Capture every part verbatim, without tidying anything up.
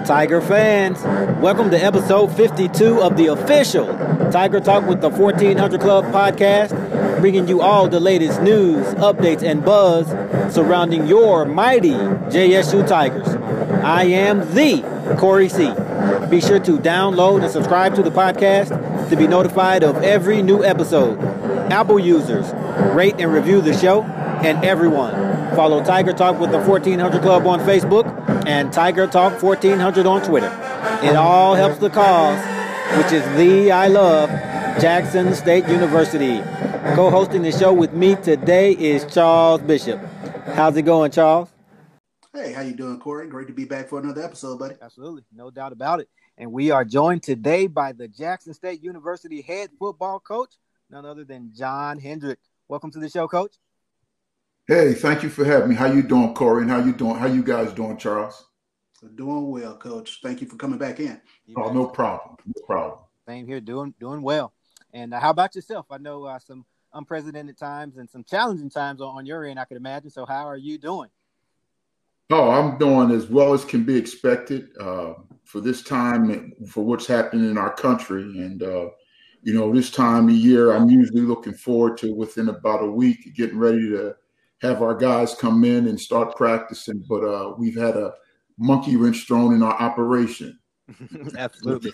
Tiger fans, welcome to episode fifty-two of the official Tiger Talk with the fourteen hundred Club podcast, bringing you all the latest news, updates, and buzz surrounding your mighty J S U Tigers. I am the Corey C. Be sure to download and subscribe to the podcast to be notified of every new episode. Apple users, rate and review the show, and everyone, follow Tiger Talk with the fourteen hundred Club on Facebook and Tiger Talk fourteen hundred on Twitter. It all helps the cause, which is the I love Jackson State University. Co-hosting the show with me today is Charles Bishop. How's it going, Charles? Hey, how you doing, Corey? Great to be back for another episode, buddy. Absolutely, no doubt about it. And we are joined today by the Jackson State University head football coach, none other than John Hendrick. Welcome to the show, Coach. Hey, thank you for having me. How you doing, Corey? And how you doing? How you guys doing, Charles? Doing well, Coach. Thank you for coming back in. Oh, no problem. No problem. Same here, doing doing well. And uh, how about yourself? I know uh, some unprecedented times and some challenging times on, on your end, I could imagine. So how are you doing? Oh, I'm doing as well as can be expected uh, for this time, for what's happening in our country. And, uh, you know, this time of year, I'm usually looking forward to within about a week getting ready to have our guys come in and start practicing. But uh, we've had a monkey wrench thrown in our operation. Absolutely.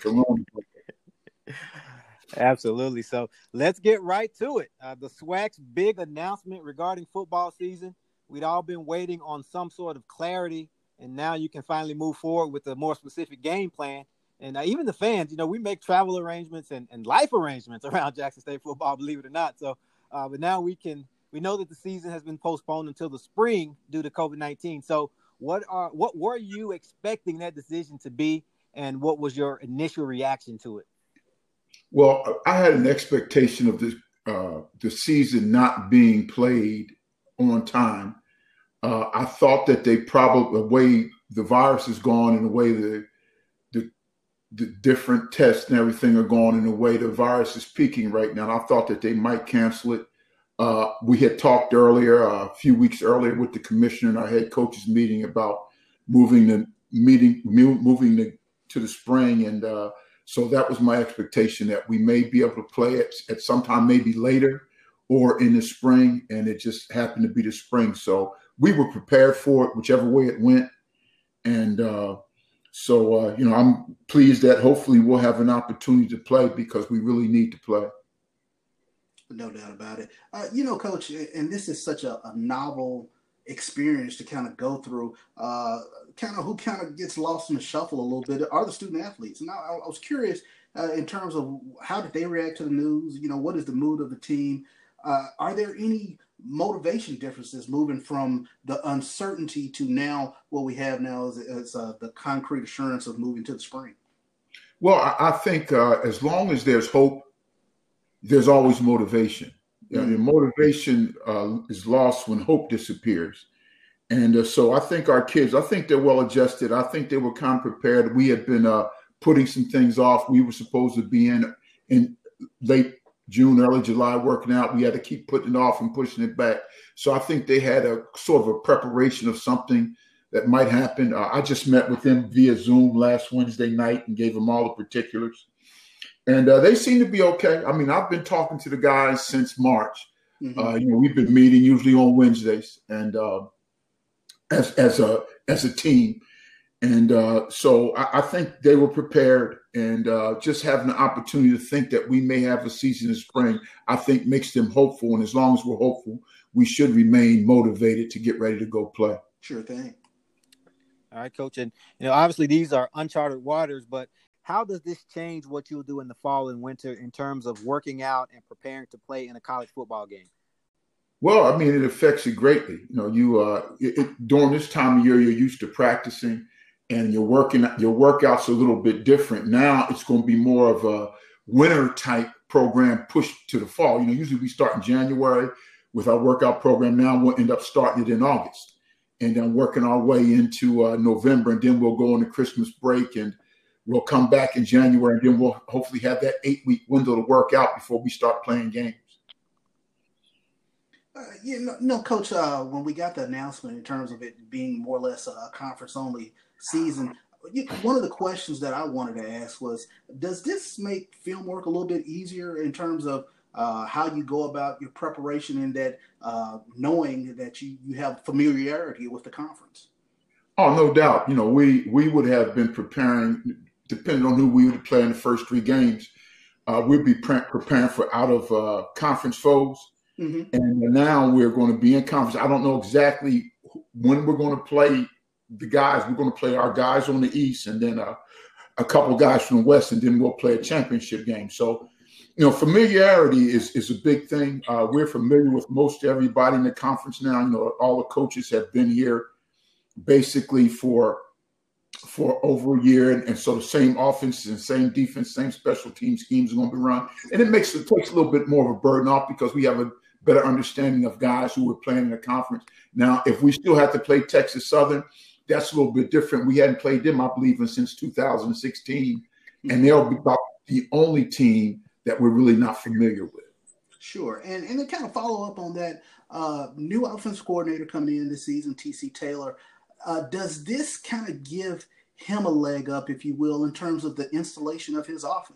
Absolutely. So let's get right to it. Uh, the SWAC's big announcement regarding football season. We'd all been waiting on some sort of clarity, and now you can finally move forward with a more specific game plan. And uh, even the fans, you know, we make travel arrangements and, and life arrangements around Jackson State football, believe it or not. So, uh, but now we can, we know that the season has been postponed until the spring due to COVID nineteen. So what are, what were you expecting that decision to be, and what was your initial reaction to it? Well, I had an expectation of this, uh, the season not being played on time. Uh, I thought that they probably, the way the virus is gone and the way the, the the different tests and everything are going and the way the virus is peaking right now, I thought that they might cancel it. Uh, we had talked earlier, uh, a few weeks earlier with the commissioner and our head coaches meeting about moving the meeting, moving the, to the spring. And uh, so that was my expectation, that we may be able to play it at some time, maybe later or in the spring. And it just happened to be the spring. So we were prepared for it, whichever way it went. And uh, so, uh, you know, I'm pleased that hopefully we'll have an opportunity to play, because we really need to play. No doubt about it. Uh, you know, Coach, and this is such a, a novel experience to kind of go through, uh, kind of who kind of gets lost in the shuffle a little bit are the student athletes. And I, I was curious uh, in terms of how did they react to the news? You know, what is the mood of the team? Uh, are there any motivation differences moving from the uncertainty to now what we have now is, is uh, the concrete assurance of moving to the spring? Well, I, I think uh, as long as there's hope, there's always motivation. Mm-hmm. I mean, motivation uh, is lost when hope disappears. And uh, so I think our kids, I think they're well adjusted. I think they were kind of prepared. We had been uh, putting some things off. We were supposed to be in in late June, early July working out. We had to keep putting it off and pushing it back. So I think they had a sort of a preparation of something that might happen. Uh, I just met with them via Zoom last Wednesday night and gave them all the particulars. And uh, they seem to be okay. I mean, I've been talking to the guys since March. Mm-hmm. Uh, you know, we've been meeting usually on Wednesdays, and uh, as as a as a team. And uh, so I, I think they were prepared, and uh, just having the opportunity to think that we may have a season in spring, I think makes them hopeful. And as long as we're hopeful, we should remain motivated to get ready to go play. Sure thing. All right, Coach. And, you know, obviously these are uncharted waters, but how does this change what you'll do in the fall and winter in terms of working out and preparing to play in a college football game? Well, I mean, it affects you greatly. You know, you uh, it, it, during this time of year, you're used to practicing, and you're working, your workout's a little bit different. Now it's going to be more of a winter type program pushed to the fall. You know, usually we start in January with our workout program. Now we'll end up starting it in August, and then working our way into uh, November, and then we'll go into Christmas break, and we'll come back in January, and then we'll hopefully have that eight-week window to work out before we start playing games. Uh, yeah, no, no, Coach, uh, when we got the announcement in terms of it being more or less a conference-only season, One of the questions that I wanted to ask was, does this make film work a little bit easier in terms of uh, how you go about your preparation and that uh, knowing that you, you have familiarity with the conference? Oh, no doubt. You know, we, we would have been preparing, depending on who we would play in the first three games, uh, we'd be pre- preparing for out of uh, conference foes. Mm-hmm. And now we're going to be in conference. I don't know exactly when we're going to play the guys. We're going to play our guys on the East and then uh, a couple guys from the West, and then we'll play a championship game. So, you know, familiarity is, is a big thing. Uh, we're familiar with most everybody in the conference now. You know, all the coaches have been here basically for for over a year, and, and so the same offenses and same defense, same special team schemes are going to be run, and it makes it takes a little bit more of a burden off because we have a better understanding of guys who were playing in the conference. Now, if we still have to play Texas Southern, that's a little bit different. We hadn't played them, I believe, in since two thousand sixteen, and they'll be about the only team that we're really not familiar with. Sure, and and to kind of follow up on that, uh, new offensive coordinator coming in this season, T C Taylor. Uh, does this kind of give him a leg up, if you will, in terms of the installation of his offense?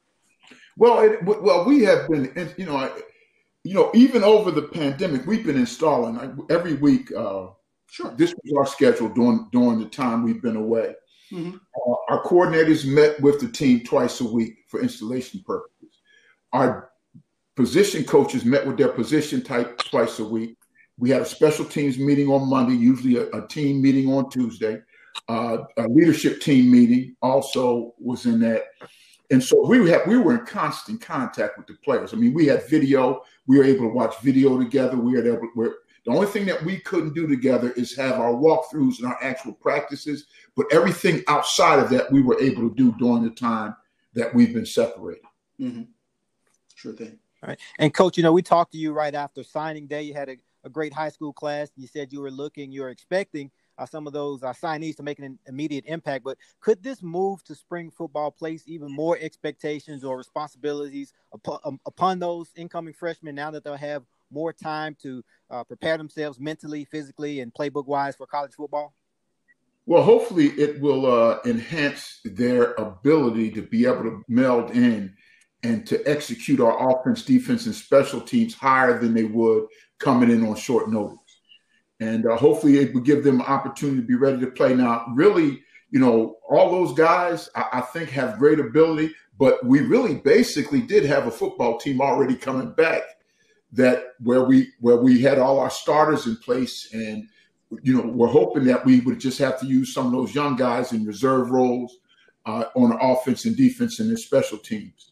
Well, it, well, we have been, you know, I, you know, even over the pandemic, we've been installing like, every week. Uh, sure. This was our schedule during during the time we've been away. Mm-hmm. Uh, our coordinators met with the team twice a week for installation purposes. Our position coaches met with their position type twice a week. We had a special teams meeting on Monday, usually a, a team meeting on Tuesday. Uh, a leadership team meeting also was in that. And so we had, we were in constant contact with the players. I mean, we had video. We were able to watch video together. We were able, we're, the only thing that we couldn't do together is have our walkthroughs and our actual practices. But everything outside of that, we were able to do during the time that we've been separated. Mm-hmm. Sure thing. All right. And, Coach, you know, we talked to you right after signing day. You had a a great high school class. You said you were looking, you were expecting uh, some of those uh, signees to make an immediate impact. But could this move to spring football place even more expectations or responsibilities upon, um, upon those incoming freshmen now that they'll have more time to uh, prepare themselves mentally, physically, and playbook-wise for college football? Well, hopefully it will uh, enhance their ability to be able to meld in and to execute our offense, defense, and special teams higher than they would coming in on short notice. And uh, hopefully it would give them an opportunity to be ready to play. Now, really, you know, all those guys, I, I think, have great ability, but we really basically did have a football team already coming back that where we where we had all our starters in place. And, you know, we're hoping that we would just have to use some of those young guys in reserve roles uh, on the offense and defense and their special teams.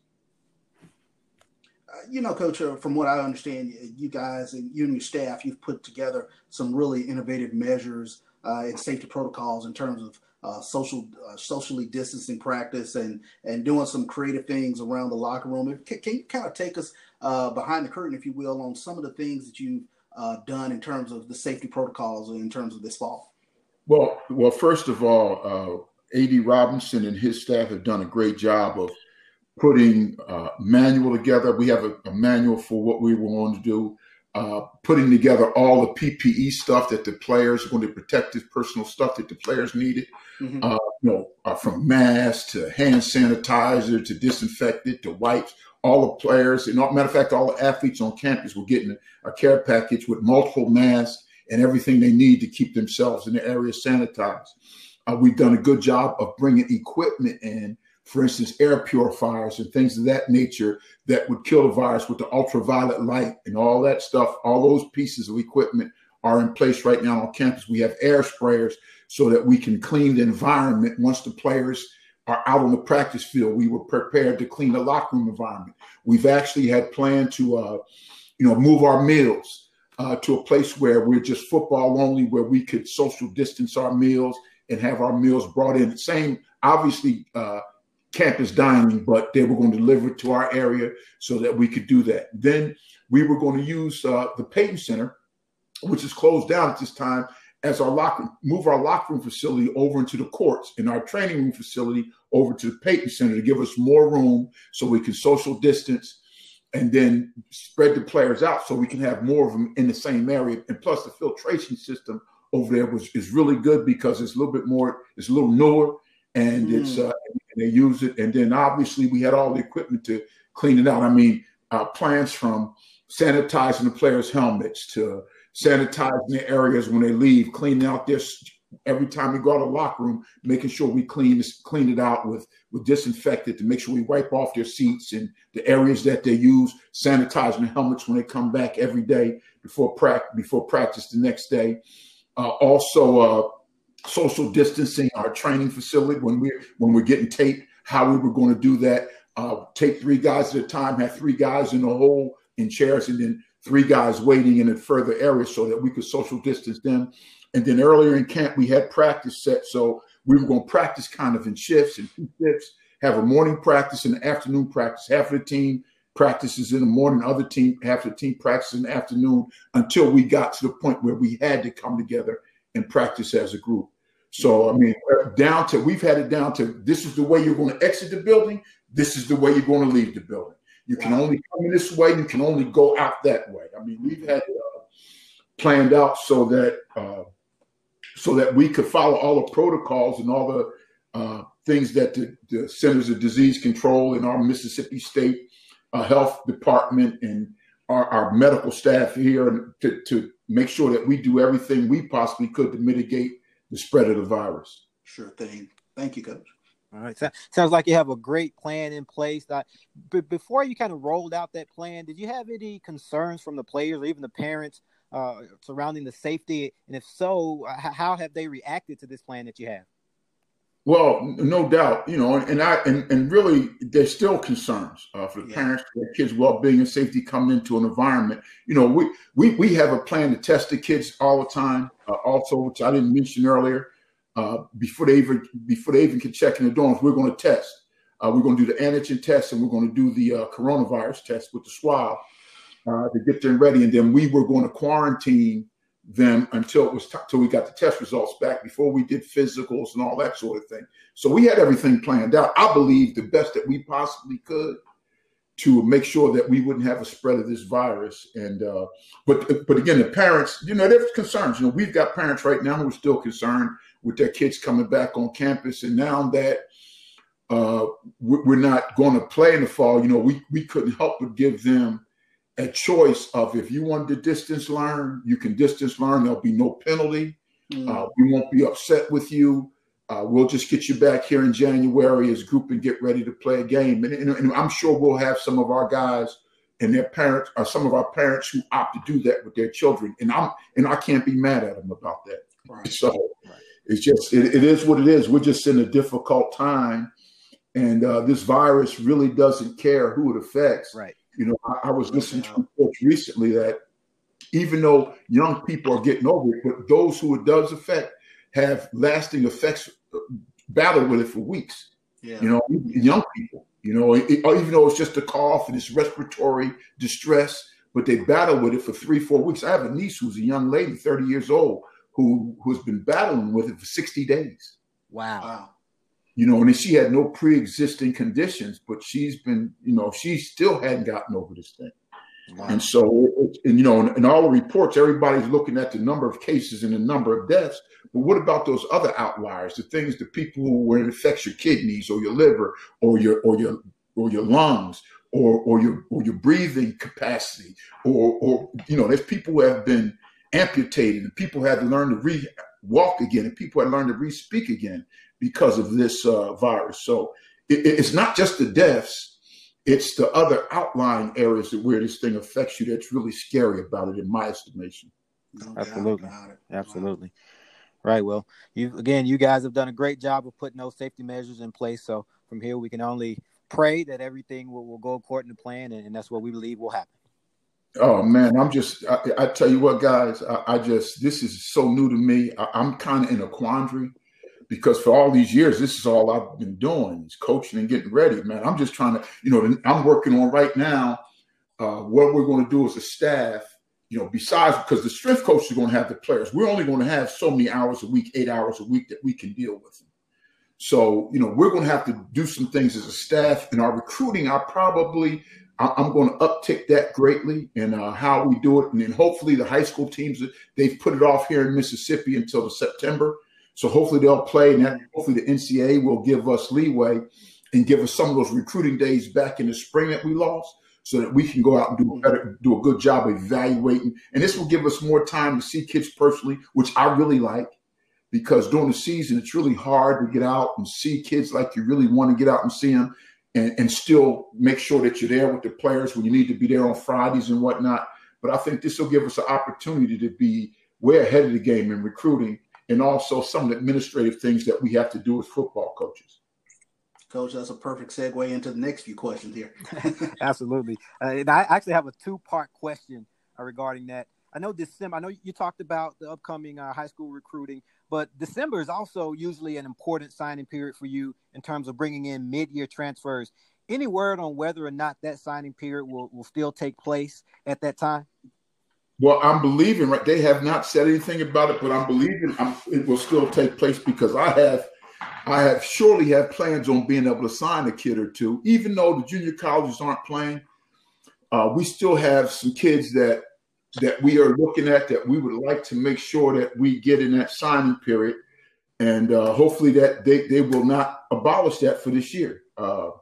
You know, Coach, from what I understand, you guys and you and your staff, you've put together some really innovative measures uh, and safety protocols in terms of uh, social, uh, socially distancing practice and and doing some creative things around the locker room. Can, can you kind of take us uh, behind the curtain, if you will, on some of the things that you've uh, done in terms of the safety protocols in terms of this fall? Well, well, first of all, uh, A D Robinson and his staff have done a great job of putting uh, manual together. We have a, a manual for what we were going to do, uh, putting together all the P P E stuff that the players, going to protective personal stuff that the players needed, mm-hmm. uh, you know, uh, from masks to hand sanitizer to disinfectant to wipes. All the players, and matter of fact, all the athletes on campus were getting a, a care package with multiple masks and everything they need to keep themselves in the area sanitized. Uh, we've done a good job of bringing equipment in, for instance, air purifiers and things of that nature that would kill the virus with the ultraviolet light and all that stuff. All those pieces of equipment are in place right now on campus. We have air sprayers so that we can clean the environment once the players are out on the practice field. We were prepared to clean the locker room environment. We've actually had planned to, uh, you know, move our meals uh, to a place where we're just football only, where we could social distance our meals and have our meals brought in. Same, obviously, uh, campus dining, but they were going to deliver it to our area so that we could do that. Then we were going to use uh, the Payton Center, which is closed down at this time, as our locker, move our locker room facility over into the courts and our training room facility over to the Payton Center to give us more room so we can social distance and then spread the players out so we can have more of them in the same area. And plus the filtration system over there was is really good because it's a little bit more, it's a little newer. and mm. it's uh, and they use it. And then obviously we had all the equipment to clean it out. I mean, uh, plans from sanitizing the players' helmets to sanitizing the areas when they leave, cleaning out their every time we go to the locker room, making sure we clean this, clean it out with with disinfectant to make sure we wipe off their seats and the areas that they use, sanitizing the helmets when they come back every day before practice before practice the next day. Uh, also, uh, social distancing our training facility when we when we're getting taped, how we were going to do that. Uh, take three guys at a time, have three guys in the hole in chairs, and then three guys waiting in a further area so that we could social distance them. And then earlier in camp, we had practice set. So we were going to practice kind of in shifts and two shifts, have a morning practice and an afternoon practice. Half of the team practices in the morning, other team, half of the team practices in the afternoon until we got to the point where we had to come together and practice as a group. So, I mean, down to, we've had it down to, this is the way you're going to exit the building. This is the way you're going to leave the building. You can only come in this way. You can only go out that way. I mean, we've had uh, planned out so that, uh, so that we could follow all the protocols and all the uh, things that the, the Centers of Disease Control and our Mississippi State uh, Health Department and our, our medical staff here to, to make sure that we do everything we possibly could to mitigate the spread of the virus. Sure thing. Thank you, Coach. All right. So, sounds like you have a great plan in place. Uh, b- before you kind of rolled out that plan, did you have any concerns from the players or even the parents uh, surrounding the safety? And if so, uh, how have they reacted to this plan that you have? Well, no doubt, you know, and I and, and really there's still concerns uh, for the yeah. parents, for their kids' well-being and safety coming into an environment. You know, we we we have a plan to test the kids all the time. Uh, also, which I didn't mention earlier. Uh, before they even before they even can check in the dorms, we're going to test. Uh, we're going to do the antigen test, and we're going to do the uh, coronavirus test with the swab uh, to get them ready. And then we were going to quarantine them until it was t- till we got the test results back before we did physicals and all that sort of thing. So we had everything planned out. I believe the best that we possibly could to make sure that we wouldn't have a spread of this virus. And uh, but but again, the parents, you know, there's concerns. You know, we've got parents right now who are still concerned with their kids coming back on campus. And now that uh, we're not going to play in the fall, you know, we, we couldn't help but give them a choice of if you wanted to distance learn, you can distance learn. There'll be no penalty. Mm. Uh, we won't be upset with you. Uh, we'll just get you back here in January as a group and get ready to play a game. And, and, and I'm sure we'll have some of our guys and their parents, or some of our parents who opt to do that with their children. And I'm and I can't be mad at them about that. Right. So right. It's just, it, it is what it is. We're just in a difficult time. And uh, this virus really doesn't care who it affects. Right. You know, I, I was listening to a coach recently that even though young people are getting over it, but those who it does affect have lasting effects, battle with it for weeks. Yeah. You know, young people, you know, it, even though it's just a cough and it's respiratory distress, but they battle with it for three, four weeks. I have a niece who's a young lady, thirty years old, who who's been battling with it for sixty days. Wow. Wow. You know, and she had no pre-existing conditions, but she's been, you know, she still hadn't gotten over this thing. Wow. And so, and, you know, in, in all the reports, everybody's looking at the number of cases and the number of deaths. But what about those other outliers, the things, the people who, when it affects your kidneys or your liver or your or your or your lungs or or your or your breathing capacity, or or you know, there's people who have been amputated, and people had to learn to re walk again, and people had learned to re speak again because of this uh, virus. So it, it's not just the deaths, it's the other outlying areas that where this thing affects you that's really scary about it, in my estimation. No Absolutely. Absolutely. Right. Well, you again, you guys have done a great job of putting those safety measures in place. So from here, we can only pray that everything will, will go according to plan, and, and that's what we believe will happen. Oh, man, I'm just, I, I tell you what, guys, I, I just, this is so new to me. I, I'm kind of in a quandary because for all these years, this is all I've been doing is coaching and getting ready, man. I'm just trying to, you know, I'm working on right now uh, what we're going to do as a staff, you know, besides, because the strength coaches are going to have the players. We're only going to have so many hours a week, eight hours a week that we can deal with them. So, you know, we're going to have to do some things as a staff. In our recruiting, I probably, I'm going to uptick that greatly in uh, how we do it. And then hopefully the high school teams, they've put it off here in Mississippi until the September. So hopefully they'll play, and that, hopefully the N C double A will give us leeway and give us some of those recruiting days back in the spring that we lost, so that we can go out and do a better, do a good job of evaluating. And this will give us more time to see kids personally, which I really like, because during the season, it's really hard to get out and see kids like you really want to get out and see them, and, and still make sure that you're there with the players when you need to be there on Fridays and whatnot. But I think this will give us an opportunity to be way ahead of the game in recruiting, and also some of the administrative things that we have to do as football coaches. Coach, that's a perfect segue into the next few questions here. Absolutely. Uh, and I actually have a two-part question uh, regarding that. I know December, I know you talked about the upcoming uh, high school recruiting, but December is also usually an important signing period for you in terms of bringing in mid-year transfers. Any word on whether or not that signing period will, will still take place at that time? Well, I'm believing, right? They have not said anything about it, but I'm believing I'm, it will still take place, because I have I have surely have plans on being able to sign a kid or two. Even though the junior colleges aren't playing, uh, we still have some kids that that we are looking at that we would like to make sure that we get in that signing period. And uh, hopefully that they, they will not abolish that for this year. Uh,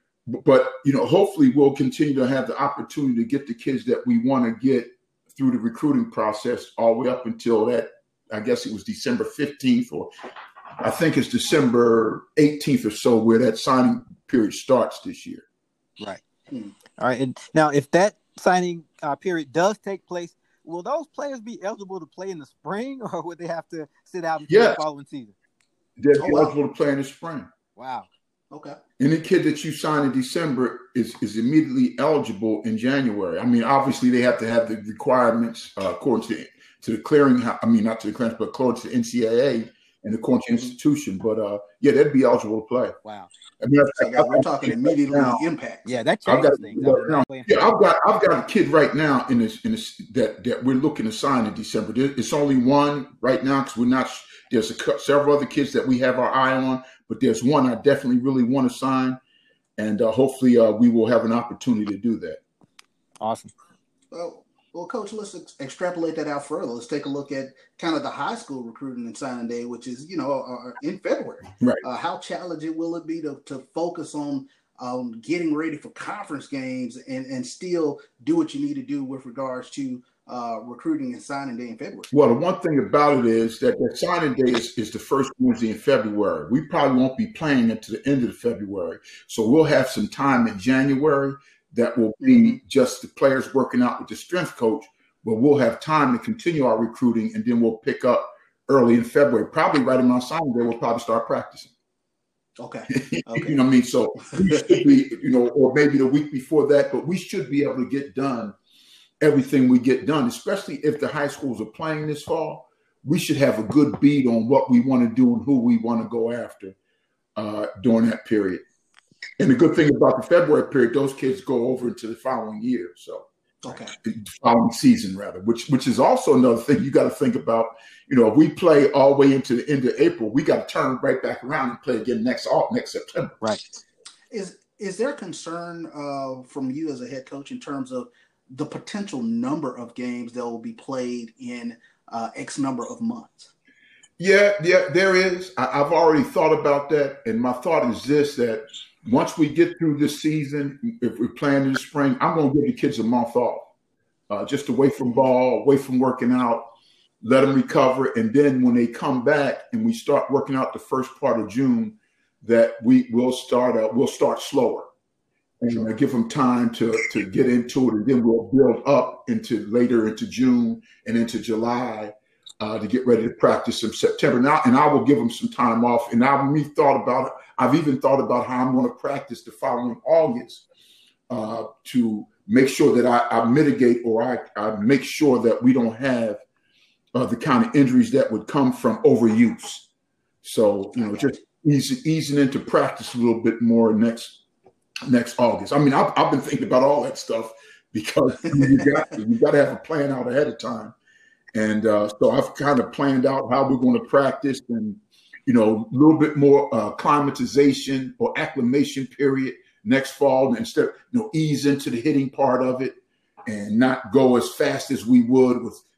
but, you know, hopefully we'll continue to have the opportunity to get the kids that we want to get through the recruiting process all the way up until that, I guess it was December fifteenth, or I think it's December eighteenth or so, where that signing period starts this year. Right. Hmm. All right. And now, if that signing uh, period does take place, will those players be eligible to play in the spring, or would they have to sit out until yes. the following season? They're oh, eligible wow. to play in the spring. Wow. Okay. Any kid that you sign in December is, is immediately eligible in January. I mean, obviously they have to have the requirements uh, according to, to the clearing. I mean, not to the clearance, but according to the N C double A and the coaching institution. But uh, yeah, they'd be eligible to play. Wow. I mean, so I, we're I, talking immediately now, impact. Yeah, that changes got, things. Now, yeah, I've got I've got a kid right now in this in this that that we're looking to sign in December. It's only one right now because we're not. There's a, several other kids that we have our eye on, but there's one I definitely really want to sign, and uh, hopefully uh, we will have an opportunity to do that. Awesome. Well, well, Coach, let's ex- extrapolate that out further. Let's take a look at kind of the high school recruiting and signing day, which is, you know, uh, in February. Right. Uh, how challenging will it be to, to focus on um, getting ready for conference games and, and still do what you need to do with regards to uh, recruiting and signing day in February? Well, the one thing about it is that the signing day is, is the first Wednesday in February. We probably won't be playing until the end of February. So we'll have some time in January that will be just the players working out with the strength coach, but we'll have time to continue our recruiting, and then we'll pick up early in February. Probably right in my signing day, we'll probably start practicing. Okay. Okay. You know what I mean? So we should be, you know, or maybe the week before that, but we should be able to get done everything we get done, especially if the high schools are playing this fall. We should have a good beat on what we want to do and who we want to go after uh, during that period. And the good thing about the February period, those kids go over into the following year. So, okay, the following season rather, which which is also another thing you got to think about. You know, if we play all the way into the end of April, we got to turn right back around and play again next all next September. Right. Is is there concern uh, from you as a head coach in terms of the potential number of games that will be played in uh, X number of months? Yeah, yeah, there is. I, I've already thought about that, and my thought is this: that once we get through this season, if we're playing in the spring, I'm going to give the kids a month off, uh, just away from ball, away from working out, let them recover. And then when they come back and we start working out the first part of June, that we will start, uh, we'll start slower and uh, give them time to, to get into it. And then we'll build up into later into June and into July uh, to get ready to practice in September. Now, and I will give them some time off. And I've me thought about it. I've even thought about how I'm going to practice the following August uh, to make sure that I, I mitigate or I, I make sure that we don't have uh, the kind of injuries that would come from overuse. So, you know, just easing, easing into practice a little bit more next next August. I mean, I've, I've been thinking about all that stuff because you got to, you got to have a plan out ahead of time. And uh, so I've kind of planned out how we're going to practice and, you know, a little bit more uh, climatization or acclimation period next fall, and instead, you know, ease into the hitting part of it and not go as fast as we would with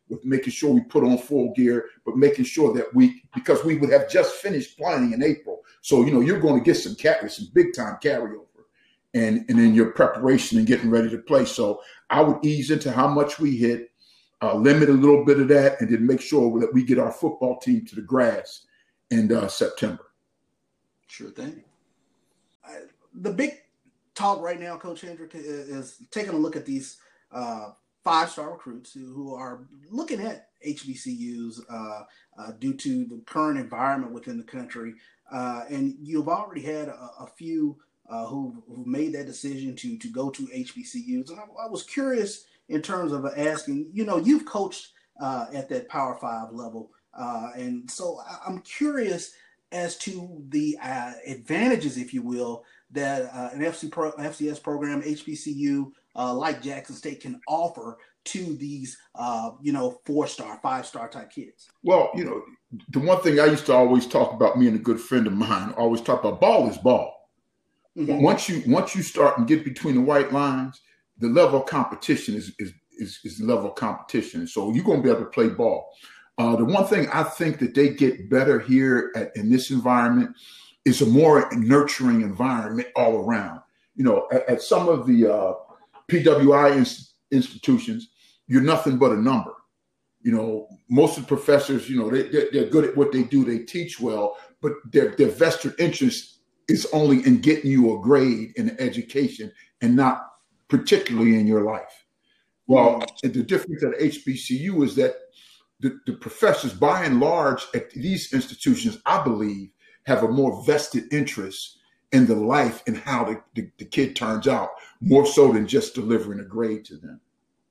with making sure we put on full gear, but making sure that we, because we would have just finished playing in April. So, you know, you're going to get some carry, some big time carryover and, and in your preparation and getting ready to play. So I would ease into how much we hit, uh, limit a little bit of that, and then make sure that we get our football team to the grass in uh, September. Sure thing. I, the big talk right now, Coach Hendrick, is, is taking a look at these uh, five-star recruits who, who are looking at H B C Us uh, uh, due to the current environment within the country. Uh, and you've already had a, a few uh, who who made that decision to to go to H B C Us. And I, I was curious in terms of asking, you know, you've coached uh, at that Power Five level. Uh, and so I, I'm curious as to the uh, advantages, if you will, that uh, an F C Pro, F C S program, H B C U, uh, like Jackson State can offer to these, uh, you know, four-star, five-star type kids. Well, you know, the one thing I used to always talk about, me and a good friend of mine, always talk about ball is ball. Mm-hmm. Once you once you start and get between the white lines, the level of competition is is is, is the level of competition. So you're going to be able to play ball. Uh, the one thing I think that they get better here at, in this environment is a more nurturing environment all around. You know, at, at some of the uh, P W I ins- institutions, you're nothing but a number. You know, most of the professors, you know, they, they're, they're good at what they do. They teach well, but their, their vested interest is only in getting you a grade in education and not particularly in your life. Well, and the difference at H B C U is that the, the professors, by and large, at these institutions, I believe, have a more vested interest in the life and how the, the, the kid turns out, more so than just delivering a grade to them.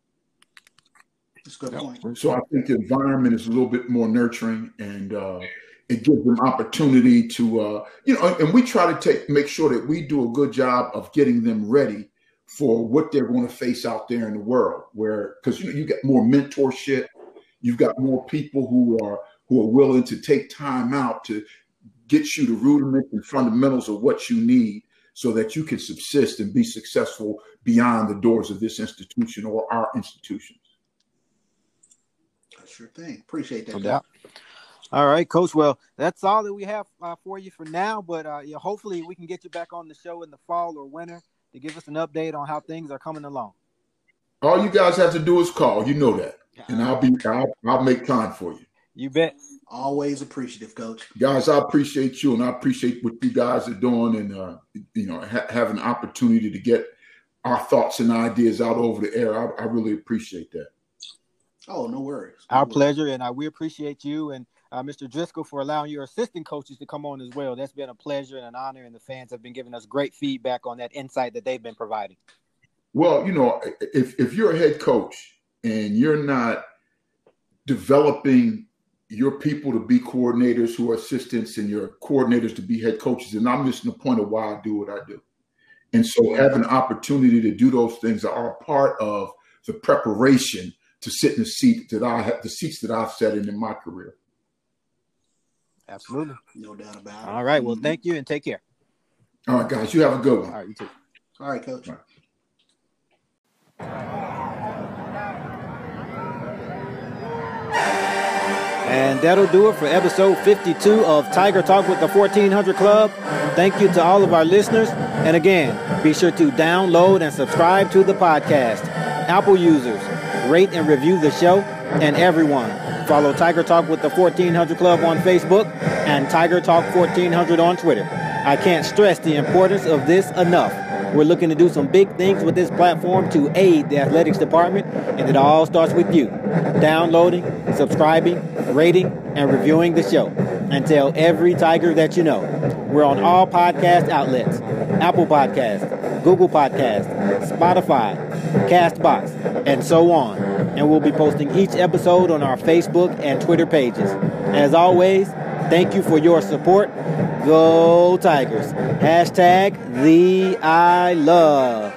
That's a good point. So I think the environment is a little bit more nurturing, and uh, it gives them opportunity to, uh, you know, and we try to take make sure that we do a good job of getting them ready for what they're going to face out there in the world, where, because, you know, you get more mentorship, you've got more people who are who are willing to take time out to get you the rudiments and fundamentals of what you need so that you can subsist and be successful beyond the doors of this institution or our institutions. Sure thing. Appreciate that. No doubt. All right, Coach. Well, that's all that we have uh, for you for now, but uh, yeah, hopefully we can get you back on the show in the fall or winter to give us an update on how things are coming along. All you guys have to do is call. You know that. And I'll be I'll, I'll make time for you. You bet. Always appreciative, Coach. Guys, I appreciate you, and I appreciate what you guys are doing, and uh, you know, ha- have an opportunity to get our thoughts and ideas out over the air. I, I really appreciate that. Oh, no worries. No Our worries. pleasure, and uh, we appreciate you and uh, Mister Driscoll for allowing your assistant coaches to come on as well. That's been a pleasure and an honor, and the fans have been giving us great feedback on that insight that they've been providing. Well, you know, if if you're a head coach and you're not developing your people to be coordinators who are assistants and your coordinators to be head coaches, and I'm missing the point of why I do what I do. And so having an opportunity to do those things are a part of the preparation to sit in the seat that I have, the seats that I've sat in in my career. Absolutely. No doubt about it. All right. Well, thank you and take care. All right, guys, you have a good one. All right, you too. All right, Coach. All right. And that'll do it for episode fifty-two of Tiger Talk with the fourteen hundred Club. Thank you to all of our listeners. And again, be sure to download and subscribe to the podcast. Apple users, rate and review the show. And everyone, follow Tiger Talk with the fourteen hundred Club on Facebook and Tiger Talk fourteen hundred on Twitter. I can't stress the importance of this enough. We're looking to do some big things with this platform to aid the athletics department, and it all starts with you. Downloading, subscribing, rating, and reviewing the show. And tell every Tiger that you know. We're on all podcast outlets. Apple Podcasts, Google Podcasts, Spotify, CastBox, and so on. And we'll be posting each episode on our Facebook and Twitter pages. As always, thank you for your support. Go Tigers. Hashtag the I love.